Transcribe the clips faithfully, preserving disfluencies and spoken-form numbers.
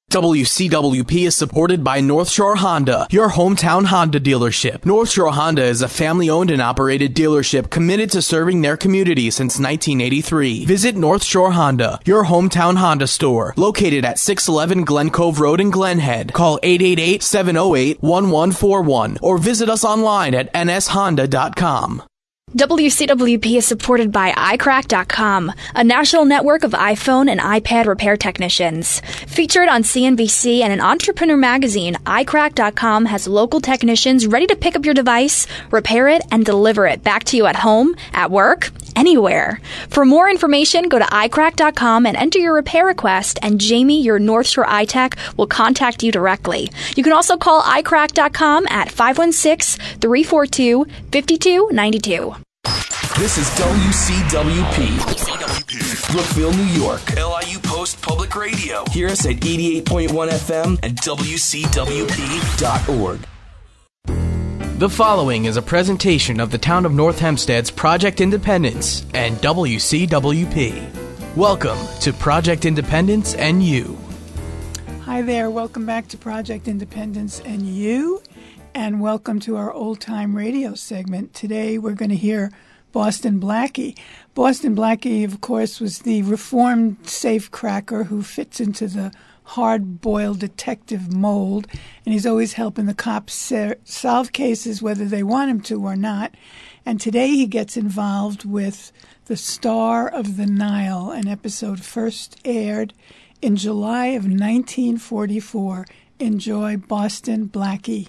W C W P is supported by North Shore Honda, your hometown Honda dealership. North Shore Honda is a family-owned and operated dealership committed to serving their community since nineteen eighty-three. Visit North Shore Honda, your hometown Honda store, located at six eleven Glen Cove Road in Glen Head. Call eight eight eight, seven oh eight, one one four one or visit us online at n s honda dot com. W C W P is supported by i crack dot com, a national network of iPhone and iPad repair technicians. Featured on C N B C and an Entrepreneur magazine, i crack dot com has local technicians ready to pick up your device, repair it, and deliver it back to you at home, at work, anywhere. For more information, go to i crack dot com and enter your repair request, and Jamie, your North Shore iTech, will contact you directly. You can also call i crack dot com at five one six, three four two, five two nine two. This is W C W P, Brookville, New York. L I U Post Public Radio. Hear us at eighty-eight point one F M and W C W P dot org. The following is a presentation of the Town of North Hempstead's Project Independence and W C W P. Welcome to Project Independence and You. Hi there, welcome back to Project Independence and You, and welcome to our old-time radio segment. Today we're going to hear Boston Blackie. Boston Blackie, of course, was the reformed safecracker who fits into the hard-boiled detective mold, and he's always helping the cops ser- solve cases whether they want him to or not. And today he gets involved with The Star of the Nile, an episode first aired in July of nineteen forty-four. Enjoy Boston Blackie.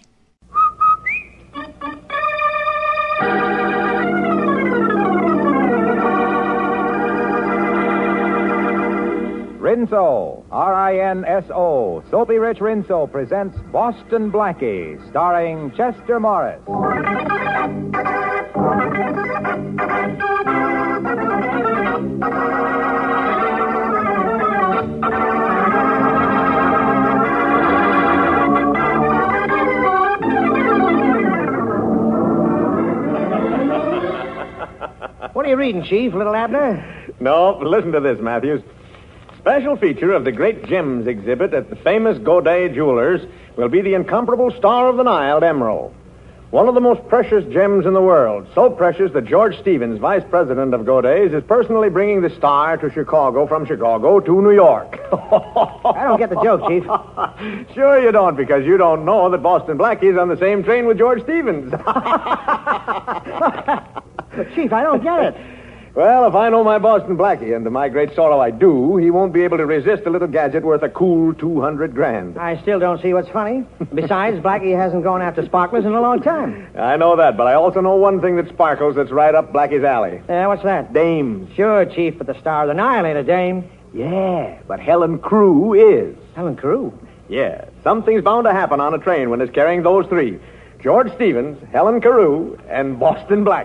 Rinso, R I N S O, Soapy Rich Rinso presents Boston Blackie, starring Chester Morris. What are you reading, Chief, little Abner? No, listen to this, Matthews. Special feature of the Great Gems exhibit at the famous Godet Jewelers will be the incomparable Star of the Nile emerald. One of the most precious gems in the world. So precious that George Stevens, vice president of Godet's, is personally bringing the star to Chicago, from Chicago to New York. I don't get the joke, Chief. Sure you don't, because you don't know that Boston Blackie is on the same train with George Stevens. Chief, I don't get it. Well, if I know my Boston Blackie, and to my great sorrow I do, he won't be able to resist a little gadget worth a cool two hundred grand. I still don't see what's funny. Besides, Blackie hasn't gone after sparklers in a long time. I know that, but I also know one thing that sparkles that's right up Blackie's alley. Yeah, uh, what's that? Dames. Sure, Chief, but the Star of the Nile ain't a dame. Yeah, but Helen Crew is. Helen Crew? Yeah, something's bound to happen on a train when it's carrying those three. George Stevens, Helen Carew, and Boston Blackie.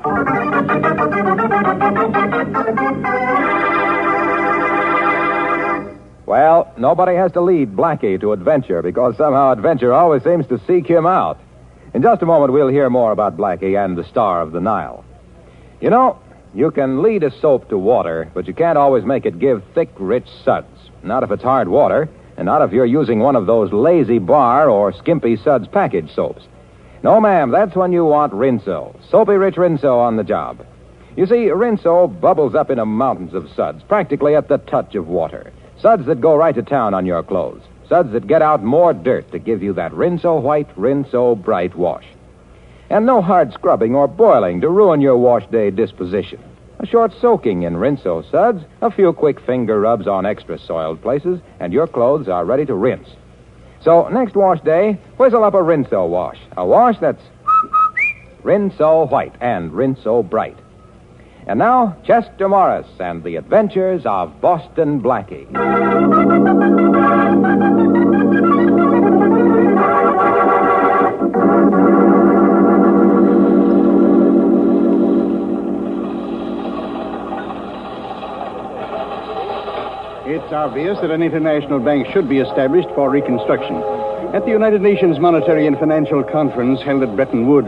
Well, nobody has to lead Blackie to adventure, because somehow adventure always seems to seek him out. In just a moment, we'll hear more about Blackie and the Star of the Nile. You know, you can lead a soap to water, but you can't always make it give thick, rich suds. Not if it's hard water, and not if you're using one of those Lazy Bar or Skimpy Suds package soaps. No, ma'am, that's when you want Rinso. Soapy Rich Rinso on the job. You see, Rinso bubbles up into mountains of suds, practically at the touch of water. Suds that go right to town on your clothes. Suds that get out more dirt to give you that Rinso white, Rinso bright wash. And no hard scrubbing or boiling to ruin your wash day disposition. A short soaking in Rinso suds, a few quick finger rubs on extra soiled places, and your clothes are ready to rinse. So, next wash day, whistle up a Rinso wash. A wash that's Rinso white and Rinso bright. And now, Chester Morris and the Adventures of Boston Blackie. It's obvious that an international bank should be established for reconstruction. At the United Nations Monetary and Financial Conference held at Bretton Woods,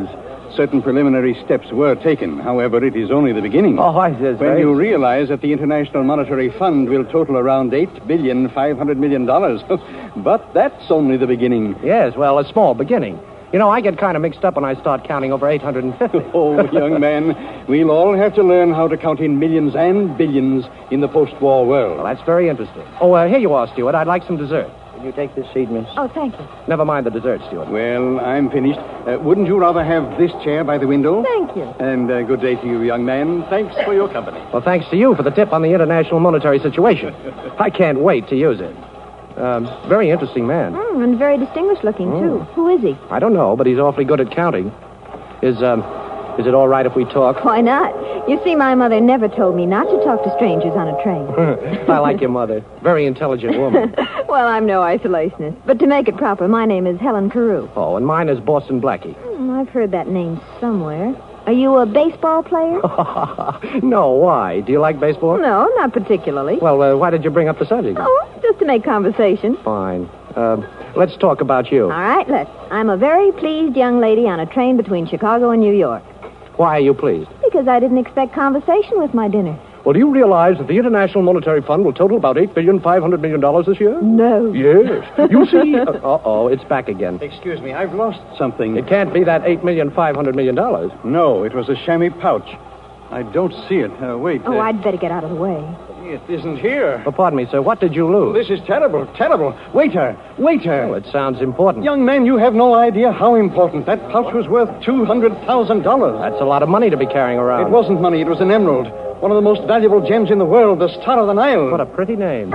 Certain preliminary steps were taken. However, it is only the beginning. Oh, I says When you realize that the International Monetary Fund will total around eight billion five hundred million dollars. But that's only the beginning. Yes, well, a small beginning. You know, I get kind of mixed up when I start counting over eight hundred fifty. Oh, young man, we'll all have to learn how to count in millions and billions in the post-war world. Well, that's very interesting. Oh, uh, here you are, Stuart. I'd like some dessert. Will you take this seat, miss? Oh, thank you. Never mind the dessert, Stuart. Well, I'm finished. Uh, wouldn't you rather have this chair by the window? Thank you. And uh, good day to you, young man. Thanks for your company. Well, thanks to you for the tip on the international monetary situation. I can't wait to use it. Um, very interesting man. Mm, and very distinguished looking, Mm. too. Who is he? I don't know, but he's awfully good at counting. Is, um, is it all right if we talk? Why not? You see, my mother never told me not to talk to strangers on a train. I like your mother. Very intelligent woman. Well, I'm no isolationist. But to make it proper, my name is Helen Carew. Oh, and mine is Boston Blackie. Mm, I've heard that name somewhere. Are you a baseball player? No, why? Do you like baseball? No, not particularly. Well, uh, why did you bring up the subject? Oh, just to make conversation. Fine. Uh, let's talk about you. All right, let's. I'm a very pleased young lady on a train between Chicago and New York. Why are you pleased? Because I didn't expect conversation with my dinner. Well, do you realize that the International Monetary Fund will total about eight billion five hundred million dollars this year? No. Yes. You see... Uh, uh-oh, it's back again. Excuse me, I've lost something. It can't be that eight million five hundred million dollars. No, it was a chamois pouch. I don't see it. Uh, wait. Oh, uh, I'd better get out of the way. It isn't here. Oh, pardon me, sir. What did you lose? This is terrible, terrible. Waiter, waiter. Oh, it sounds important. Young man, you have no idea how important. That pouch was worth two hundred thousand dollars. That's a lot of money to be carrying around. It wasn't money. It was an emerald. One of the most valuable gems in the world, the Star of the Nile. What a pretty name.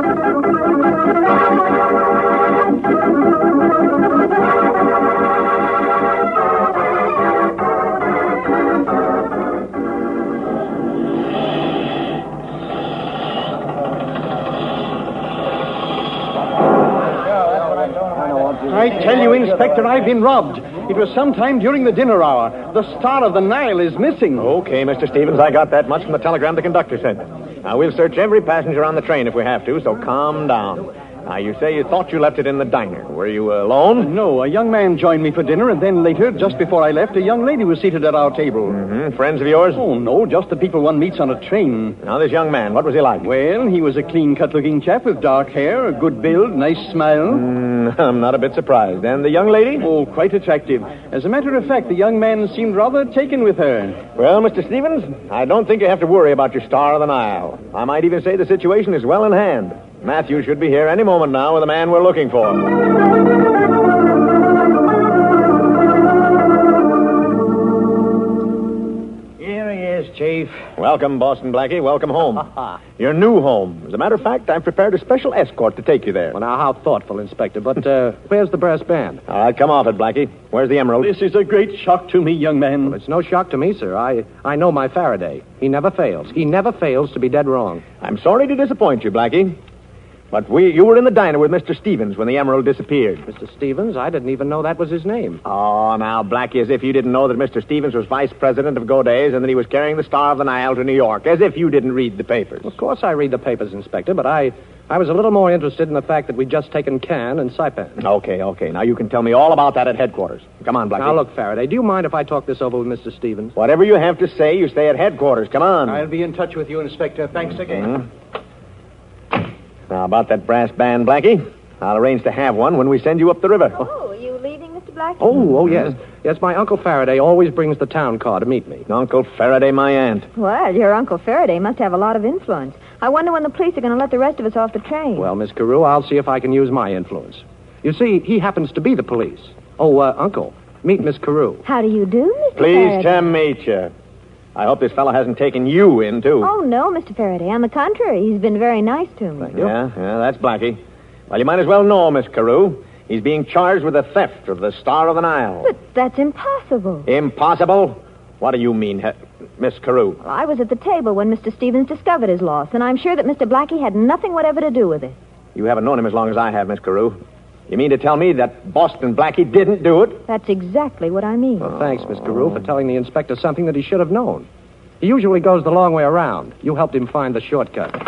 I tell you, Inspector, I've been robbed. It was sometime during the dinner hour. The Star of the Nile is missing. Okay, Mister Stevens, I got that much from the telegram the conductor sent. Now, we'll search every passenger on the train if we have to, so calm down. Now, you say you thought you left it in the diner. Were you alone? No, a young man joined me for dinner, and then later, just before I left, a young lady was seated at our table. Mm-hmm. Friends of yours? Oh, no, just the people one meets on a train. Now, this young man, what was he like? Well, he was a clean-cut-looking chap with dark hair, a good build, nice smile. Mm, I'm not a bit surprised. And the young lady? Oh, quite attractive. As a matter of fact, the young man seemed rather taken with her. Well, Mister Stevens, I don't think you have to worry about your Star of the Nile. I might even say the situation is well in hand. Matthew should be here any moment now with the man we're looking for. Here he is, Chief. Welcome, Boston Blackie. Welcome home. Your new home. As a matter of fact, I've prepared a special escort to take you there. Well, now, how thoughtful, Inspector. But uh, where's the brass band? All right, come off it, Blackie. Where's the emerald? This is a great shock to me, young man. Well, it's no shock to me, sir. I, I know my Faraday. He never fails. He never fails to be dead wrong. I'm sorry to disappoint you, Blackie. But we, you were in the diner with Mister Stevens when the emerald disappeared. Mister Stevens? I didn't even know that was his name. Oh, now, Blackie, as if you didn't know that Mister Stevens was vice president of Goday's and that he was carrying the Star of the Nile to New York. As if you didn't read the papers. Of course I read the papers, Inspector, but I, I was a little more interested in the fact that we'd just taken Cannes and Saipan. Okay, okay. Now, you can tell me all about that at headquarters. Come on, Blackie. Now, look, Faraday, do you mind if I talk this over with Mister Stevens? Whatever you have to say, you stay at headquarters. Come on. I'll be in touch with you, Inspector. Thanks again. Mm-hmm. Now, about that brass band, Blackie, I'll arrange to have one when we send you up the river. Oh, are you leaving, Mister Blackie? Oh, oh, yes. Yes, my Uncle Faraday always brings the town car to meet me. Uncle Faraday, my aunt. Well, your Uncle Faraday must have a lot of influence. I wonder when the police are going to let the rest of us off the train. Well, Miss Carew, I'll see if I can use my influence. You see, he happens to be the police. Oh, uh, Uncle, meet Miss Carew. How do you do, Mister Please, Faraday? to meet you. I hope this fellow hasn't taken you in, too. Oh, no, Mister Faraday. On the contrary, he's been very nice to me. Thank you. Yeah, yeah, that's Blackie. Well, you might as well know, Miss Carew. He's being charged with the theft of the Star of the Nile. But that's impossible. Impossible? What do you mean, he- Miss Carew? Well, I was at the table when Mister Stevens discovered his loss, and I'm sure that Mister Blackie had nothing whatever to do with it. You haven't known him as long as I have, Miss Carew. You mean to tell me that Boston Blackie didn't do it? That's exactly what I mean. Well, thanks, Miss Carew, for telling the inspector something that he should have known. He usually goes the long way around. You helped him find the shortcut.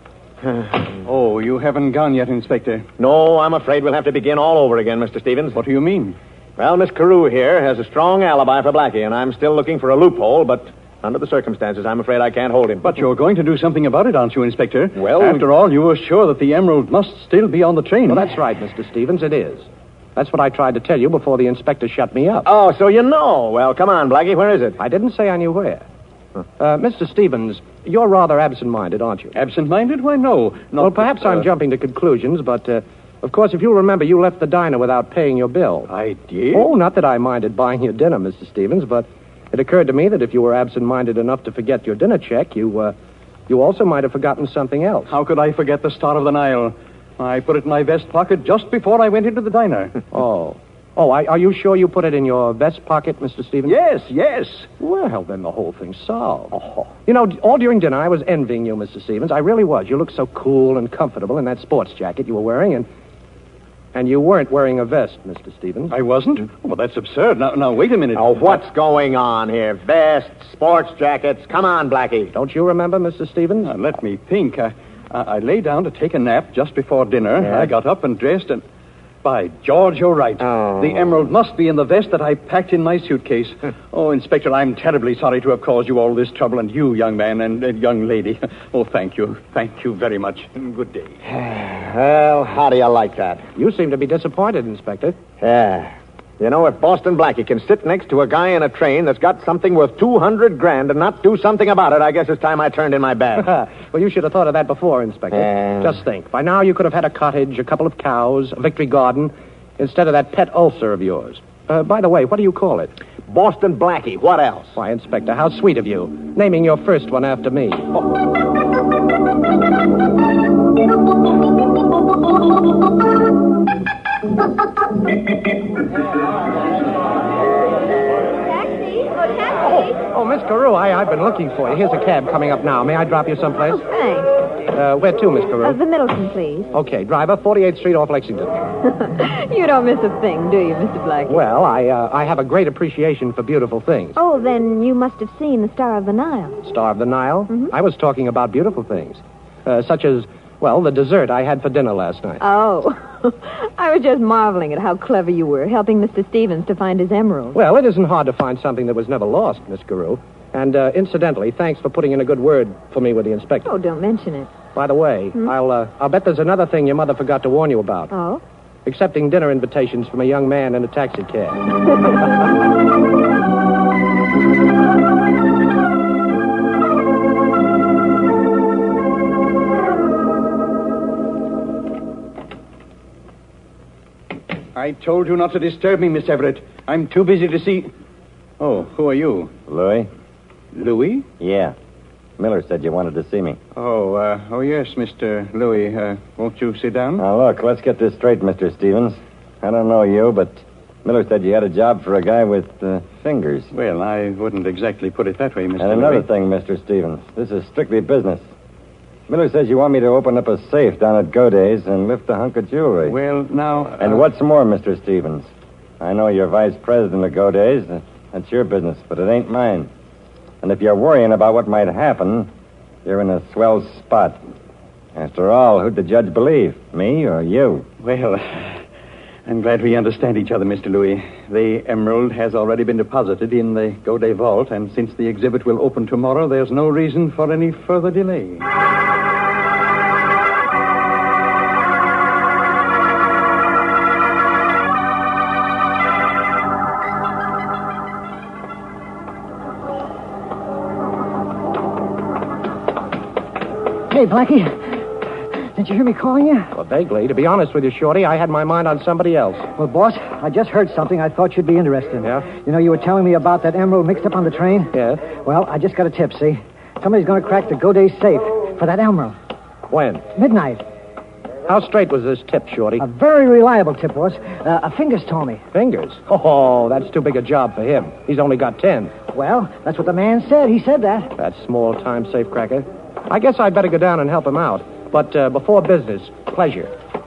Oh, you haven't gone yet, Inspector. No, I'm afraid we'll have to begin all over again, Mister Stevens. What do you mean? Well, Miss Carew here has a strong alibi for Blackie, and I'm still looking for a loophole, but under the circumstances, I'm afraid I can't hold him. But you're going to do something about it, aren't you, Inspector? Well... After all, you were sure that the emerald must still be on the train. Well, that's right, Mister Stevens, it is. That's what I tried to tell you before the inspector shut me up. Oh, so you know. Well, come on, Blackie, where is it? I didn't say I knew where. Uh, Mister Stevens, you're rather absent-minded, aren't you? Absent-minded? Why, no. Not well, perhaps that, uh... I'm jumping to conclusions, but, uh, of course, if you'll remember, you left the diner without paying your bill. I did? Oh, not that I minded buying your dinner, Mister Stevens, but it occurred to me that if you were absent-minded enough to forget your dinner check, you, uh, you also might have forgotten something else. How could I forget the Star of the Nile? I put it in my vest pocket just before I went into the diner. Oh. Oh, I, are you sure you put it in your vest pocket, Mister Stevens? Yes, yes. Well, then the whole thing's solved. Oh. You know, all during dinner, I was envying you, Mister Stevens. I really was. You looked so cool and comfortable in that sports jacket you were wearing, and and you weren't wearing a vest, Mister Stevens. I wasn't? Oh, well, that's absurd. Now, now, wait a minute. Oh, what's going on here? Vests, sports jackets. Come on, Blackie. Don't you remember, Mister Stevens? Now, let me think. I, I, I lay down to take a nap just before dinner. Yeah. I got up and dressed and... By George, you're right. Oh. The emerald must be in the vest that I packed in my suitcase. Oh, Inspector, I'm terribly sorry to have caused you all this trouble, and you, young man, and, and young lady. Oh, thank you. Thank you very much. Good day. Well, how do you like that? You seem to be disappointed, Inspector. Yeah. You know, if Boston Blackie can sit next to a guy in a train that's got something worth two hundred grand and not do something about it, I guess it's time I turned in my bag. Well, you should have thought of that before, Inspector. Uh... Just think. By now, you could have had a cottage, a couple of cows, a victory garden, instead of that pet ulcer of yours. Uh, by the way, what do you call it? Boston Blackie. What else? Why, Inspector, how sweet of you. Naming your first one after me. Oh, oh, Miss Carew, I, I've been looking for you. Here's a cab coming up now. May I drop you someplace? Thanks. Uh, where to, Miss Carew? Uh, the Middleton, please. Okay, driver, forty-eighth Street off Lexington. You don't miss a thing, do you, Mister Blackie? Well, I, uh, I have a great appreciation for beautiful things. Oh, then you must have seen the Star of the Nile. Star of the Nile? Mm-hmm. I was talking about beautiful things. Uh, such as, well, the dessert I had for dinner last night. Oh. I was just marveling at how clever you were, helping Mister Stevens to find his emerald. Well, it isn't hard to find something that was never lost, Miss Carew. And, uh, incidentally, thanks for putting in a good word for me with the inspector. Oh, don't mention it. By the way, Hmm? I'll, uh, I'll bet there's another thing your mother forgot to warn you about. Oh? Accepting dinner invitations from a young man in a taxi cab. I told you not to disturb me, Miss Everett. I'm too busy to see... Oh, who are you? Louis? Louis? Yeah. Miller said you wanted to see me. Oh, uh, oh yes, Mister Louis. Uh, won't you sit down? Now, look, let's get this straight, Mister Stevens. I don't know you, but Miller said you had a job for a guy with uh, fingers. Well, I wouldn't exactly put it that way, Mister And another Louis. thing, Mister Stevens. This is strictly business. Miller says you want me to open up a safe down at Goday's and lift a hunk of jewelry. Well, now... Uh... And what's more, Mister Stevens, I know you're vice president of Goday's. That's your business, but it ain't mine. And if you're worrying about what might happen, you're in a swell spot. After all, who'd the judge believe, me or you? Well, I'm glad we understand each other, Mister Louis. The emerald has already been deposited in the Goday vault, and since the exhibit will open tomorrow, there's no reason for any further delay. Hey, Blackie. Did you hear me calling you? Well, vaguely. To be honest with you, Shorty, I had my mind on somebody else. Well, boss, I just heard something I thought you'd be interested in. Yeah? You know, you were telling me about that emerald mixed up on the train? Yeah? Well, I just got a tip, see? Somebody's going to crack the Goday safe for that emerald. When? Midnight. How straight was this tip, Shorty? A very reliable tip, boss. Uh, a Fingers told me. Fingers? Oh, that's too big a job for him. He's only got ten. Well, that's what the man said. He said that. That small-time safecracker. I guess I'd better go down and help him out. But uh, before business, pleasure.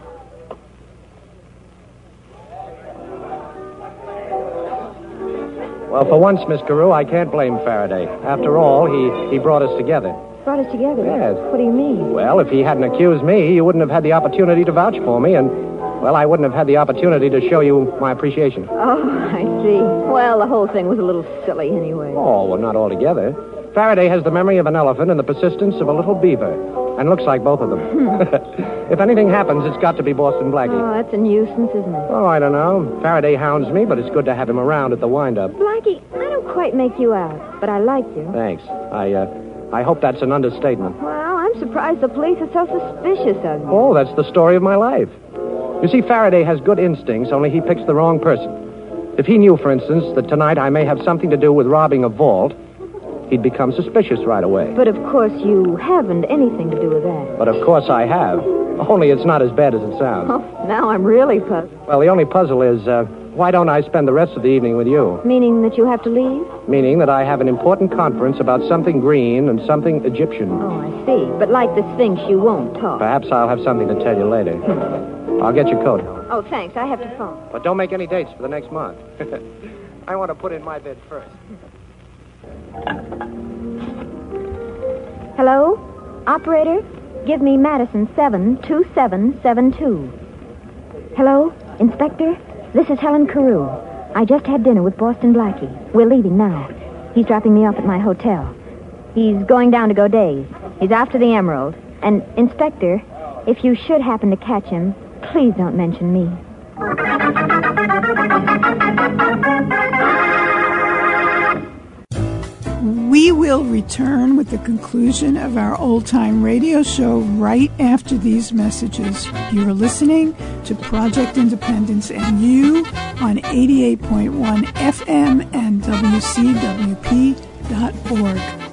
Well, for once, Miss Carew, I can't blame Faraday. After all, he, he brought us together. Brought us together? Yes. What do you mean? Well, if he hadn't accused me, you wouldn't have had the opportunity to vouch for me, and, Well, I wouldn't have had the opportunity to show you my appreciation. Oh, I see. Well, the whole thing was a little silly anyway. Oh, well, not altogether. Faraday has the memory of an elephant and the persistence of a little beaver. And looks like both of them. If anything happens, it's got to be Boston Blackie. Oh, that's a nuisance, isn't it? Oh, I don't know. Faraday hounds me, but it's good to have him around at the wind-up. Blackie, I don't quite make you out, but I like you. Thanks. I, uh, I hope that's an understatement. Well, I'm surprised the police are so suspicious of you. Oh, that's the story of my life. You see, Faraday has good instincts, only he picks the wrong person. If he knew, for instance, that tonight I may have something to do with robbing a vault, he'd become suspicious right away. But, of course, you haven't anything to do with that. But, of course, I have. Only it's not as bad as it sounds. Oh, now I'm really puzzled. Well, the only puzzle is, uh, why don't I spend the rest of the evening with you? Meaning that you have to leave? Meaning that I have an important conference about something green and something Egyptian. Oh, I see. But like the Sphinx, you won't talk. Perhaps I'll have something to tell you later. I'll get your coat. Oh, thanks. I have to phone. But don't make any dates for the next month. I want to put in my bid first. Hello? Operator, give me Madison seven two seven seven two. Hello? Inspector? This is Helen Carew. I just had dinner with Boston Blackie. We're leaving now. He's dropping me off at my hotel. He's going down to Goday's. He's after the emerald. And, Inspector, if you should happen to catch him, please don't mention me. We will return with the conclusion of our old-time radio show right after these messages. You're listening to Project Independence and You on eighty-eight point one F M and W C W P dot org.